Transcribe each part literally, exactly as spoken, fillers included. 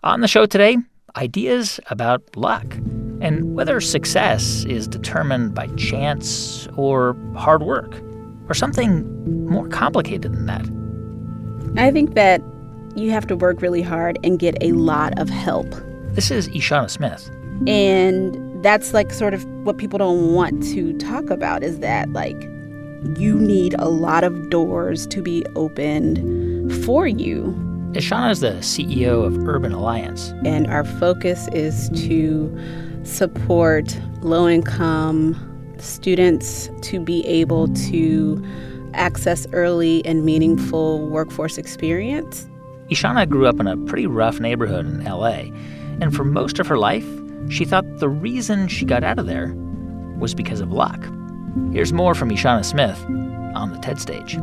On the show today, ideas about luck and whether success is determined by chance or hard work or something more complicated than that. I think that you have to work really hard and get a lot of help. This is Ishana Smith. And that's like sort of what people don't want to talk about, is that like you need a lot of doors to be opened for you. Ishana is the C E O of Urban Alliance. And our focus is to support low-income students to be able to access early and meaningful workforce experience. Ishana grew up in a pretty rough neighborhood in L A, and for most of her life, she thought the reason she got out of there was because of luck. Here's more from Ishana Smith on the TED stage.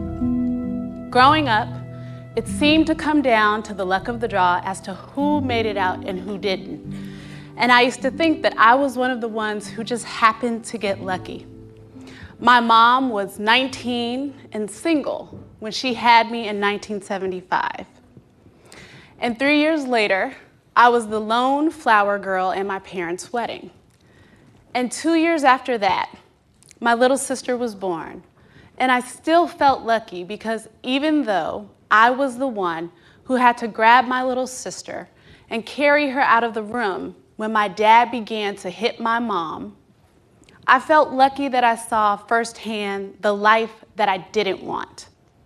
Growing up, it seemed to come down to the luck of the draw as to who made it out and who didn't. And I used to think that I was one of the ones who just happened to get lucky. My mom was nineteen and single when she had me in nineteen seventy-five. And three years later, I was the lone flower girl at my parents' wedding. And two years after that, my little sister was born. And I still felt lucky because even though I was the one who had to grab my little sister and carry her out of the room when my dad began to hit my mom, I felt lucky that I saw firsthand the life that I didn't want.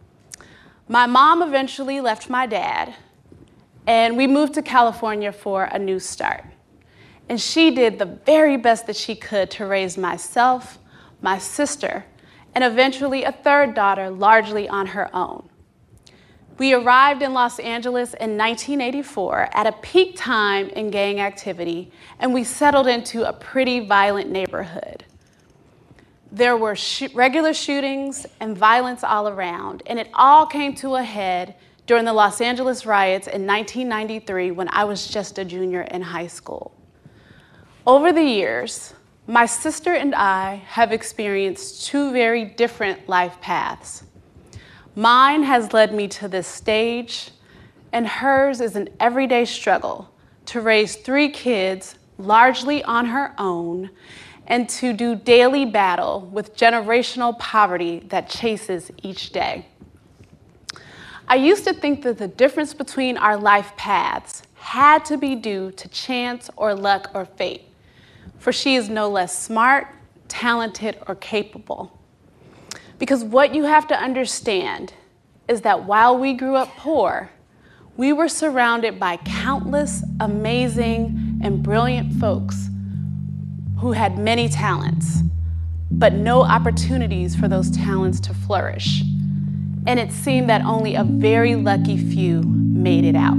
My mom eventually left my dad, and we moved to California for a new start. And she did the very best that she could to raise myself, my sister, and eventually a third daughter largely on her own. We arrived in Los Angeles in nineteen eighty-four at a peak time in gang activity, and we settled into a pretty violent neighborhood. There were sh- regular shootings and violence all around, and it all came to a head during the Los Angeles riots in nineteen ninety-three when I was just a junior in high school. Over the years, my sister and I have experienced two very different life paths. Mine has led me to this stage, and hers is an everyday struggle to raise three kids largely on her own and to do daily battle with generational poverty that chases each day. I used to think that the difference between our life paths had to be due to chance or luck or fate, for she is no less smart, talented, or capable. Because what you have to understand is that while we grew up poor, we were surrounded by countless amazing and brilliant folks who had many talents, but no opportunities for those talents to flourish. And it seemed that only a very lucky few made it out.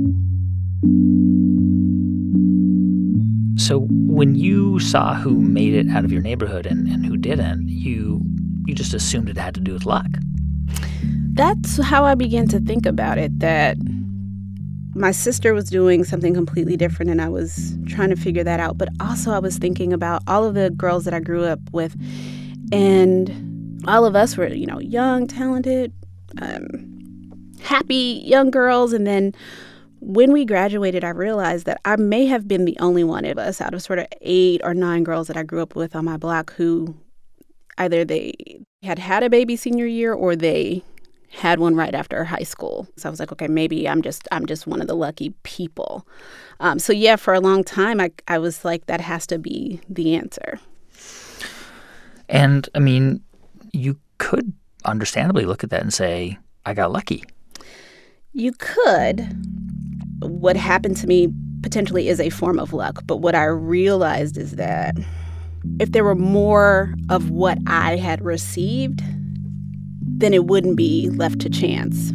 So when you saw who made it out of your neighborhood and, and who didn't, you you just assumed it had to do with luck. That's how I began to think about it, that my sister was doing something completely different and I was trying to figure that out. But also I was thinking about all of the girls that I grew up with, and all of us were, you know, young, talented, um, happy young girls. And then when we graduated, I realized that I may have been the only one of us out of sort of eight or nine girls that I grew up with on my block who either they had had a baby senior year or they had one right after high school. So I was like, okay, maybe I'm just I'm just one of the lucky people. Um, so yeah, for a long time, I I was like, that has to be the answer. And I mean, you could understandably look at that and say, I got lucky. You could. What happened to me potentially is a form of luck. But what I realized is that if there were more of what I had received, then it wouldn't be left to chance.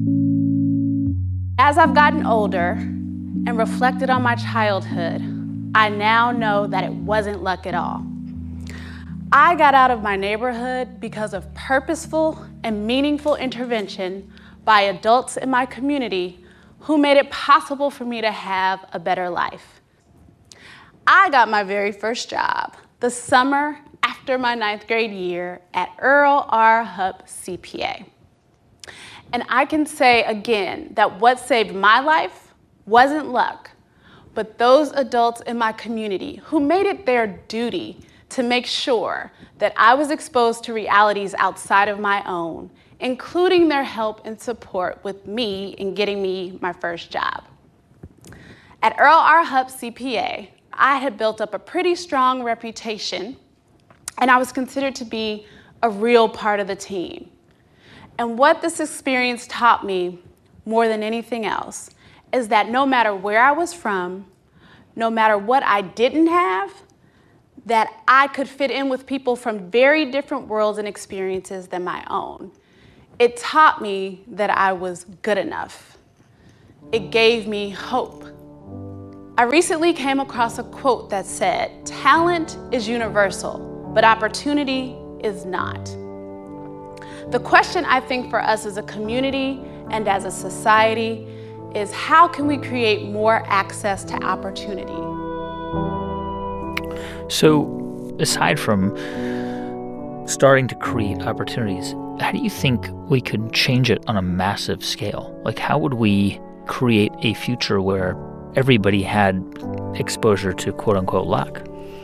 As I've gotten older and reflected on my childhood, I now know that it wasn't luck at all. I got out of my neighborhood because of purposeful and meaningful intervention by adults in my community who made it possible for me to have a better life. I got my very first job the summer after my ninth grade year at Earl R. Hupp C P A. And I can say again that what saved my life wasn't luck, but those adults in my community who made it their duty to make sure that I was exposed to realities outside of my own, including their help and support with me in getting me my first job. At Earl R. Hupp C P A, I had built up a pretty strong reputation, and I was considered to be a real part of the team. And what this experience taught me more than anything else is that no matter where I was from, no matter what I didn't have, that I could fit in with people from very different worlds and experiences than my own. It taught me that I was good enough. It gave me hope. I recently came across a quote that said, "Talent is universal, but opportunity is not." The question I think for us as a community and as a society is, how can we create more access to opportunity? So, aside from starting to create opportunities, how do you think we could change it on a massive scale? Like, how would we create a future where everybody had exposure to quote-unquote luck?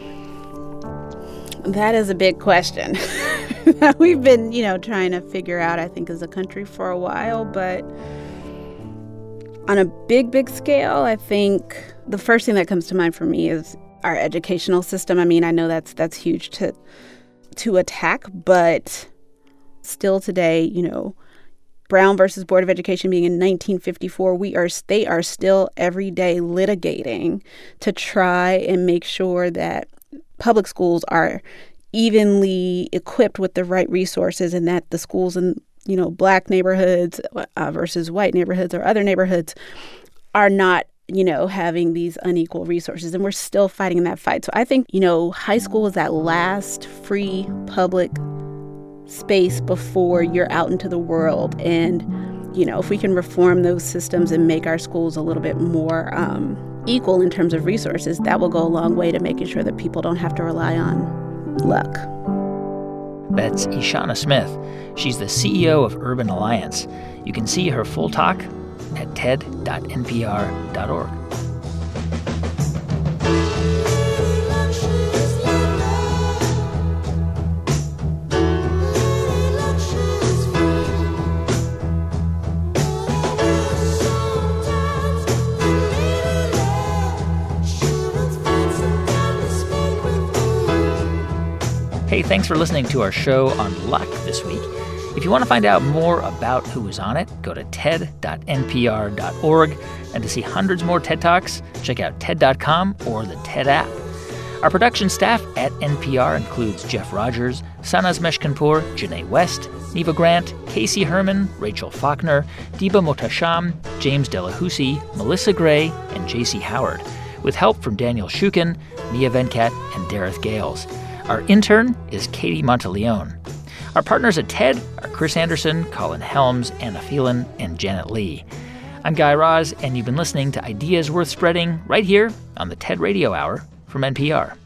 That is a big question. We've been, you know, trying to figure out, I think, as a country for a while, but on a big, big scale, I think the first thing that comes to mind for me is our educational system. I mean, I know that's that's huge to to attack, but still today, you know, Brown versus Board of Education being in nineteen fifty-four, we are they are still every day litigating to try and make sure that public schools are evenly equipped with the right resources, and that the schools in, you know, black neighborhoods uh, versus white neighborhoods or other neighborhoods are not, you know, having these unequal resources. And we're still fighting that fight. So I think, you know, high school is that last free public space before you're out into the world. And, you know, if we can reform those systems and make our schools a little bit more um, equal in terms of resources, that will go a long way to making sure that people don't have to rely on luck. That's Ishana Smith. She's the C E O of Urban Alliance. You can see her full talk at ted dot n p r dot org. Hey, thanks for listening to our show on luck this week. If you want to find out more about who was on it, go to ted dot n p r dot org. And to see hundreds more TED Talks, check out ted dot com or the TED app. Our production staff at N P R includes Jeff Rogers, Sanaz Meshkinpour, Janae West, Neva Grant, Casey Herman, Rachel Faulkner, Diba Motasham, James Delahousie, Melissa Gray, and J C Howard, with help from Daniel Shukin, Mia Venkat, and Dareth Gales. Our intern is Katie Monteleone. Our partners at TED are Chris Anderson, Colin Helms, Anna Phelan, and Janet Lee. I'm Guy Raz, and you've been listening to Ideas Worth Spreading right here on the TED Radio Hour from N P R.